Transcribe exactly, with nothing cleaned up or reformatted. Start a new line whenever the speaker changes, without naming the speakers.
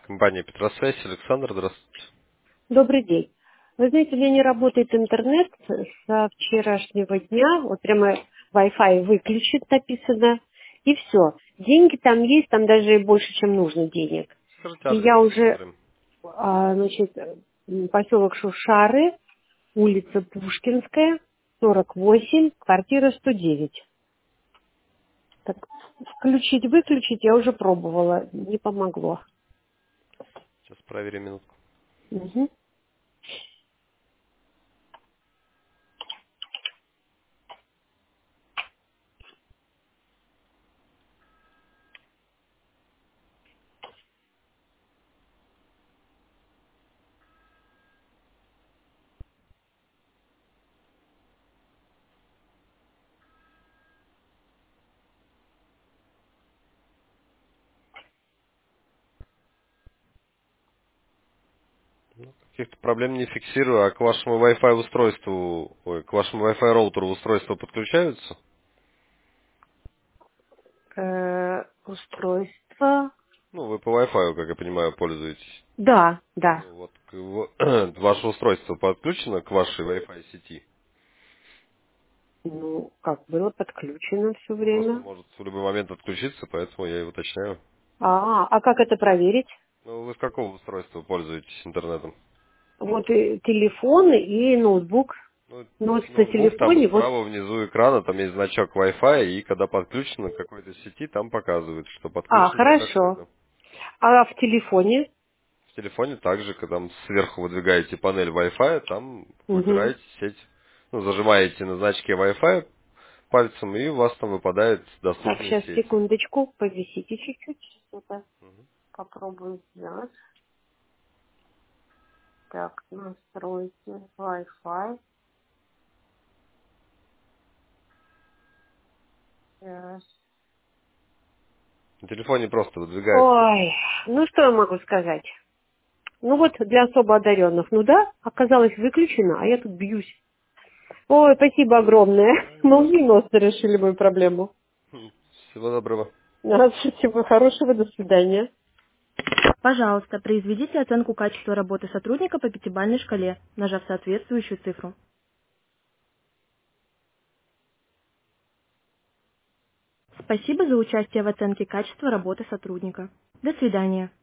Компания Петросвязь. Александр, здравствуйте.
Добрый день. Вы знаете, у меня не работает интернет со вчерашнего дня. Вот прямо Wi-Fi выключит, написано. И все. Деньги там есть, там даже и больше, чем нужно денег.
Скажите
И
адрес,
я уже,
посмотрим.
а, значит, м, поселок Шушары, улица Пушкинская, сорок восемь, квартира сто девять. Так, включить, выключить я уже пробовала, не помогло.
Сейчас проверим минутку.
Мгм.
Каких-то проблем не фиксирую, а к вашему Wi-Fi устройству, ой, к вашему Wi-Fi роутеру устройства подключаются?
Э, устройство.
Ну, вы по Wi-Fi, как я понимаю, пользуетесь.
Да, да.
Ну, вот к его- ваше устройство подключено к вашей Wi-Fi сети?
Ну, как было подключено все
Ну, просто
время.
может в любой момент отключиться, поэтому я и уточняю.
А, а как это проверить?
Ну, вы с какого устройства пользуетесь интернетом?
Вот и телефон и ноутбук.
Ну,
Но вот на
ноутбук, там
телефоне вот...
справа внизу экрана, там есть значок Wi-Fi, и когда подключено к какой-то сети, там показывает, что
А,
подключено к
хорошо.
такой-то.
А в телефоне?
В телефоне также, когда там сверху выдвигаете панель Wi-Fi, там
Угу.
выбираете сеть, ну, зажимаете на значке Wi-Fi пальцем, и у вас там выпадает
Так,
доступная
сейчас,
сеть.
секундочку, повисите чуть-чуть. Сейчас это попробую сделать. Так, настройки Wi-Fi. Сейчас.
На телефоне просто выдвигается.
Ой, ну что я могу сказать? Ну вот для особо одаренных, ну да, оказалось выключено, а я тут бьюсь. Ой, спасибо огромное.
Да, не за что.
Молниеносно решили мою проблему.
Хм, Всего доброго.
Да, всего хорошего, до свидания. Пожалуйста, произведите оценку качества работы сотрудника по пятибалльной шкале, нажав соответствующую цифру. Спасибо за участие в оценке качества работы сотрудника. До свидания.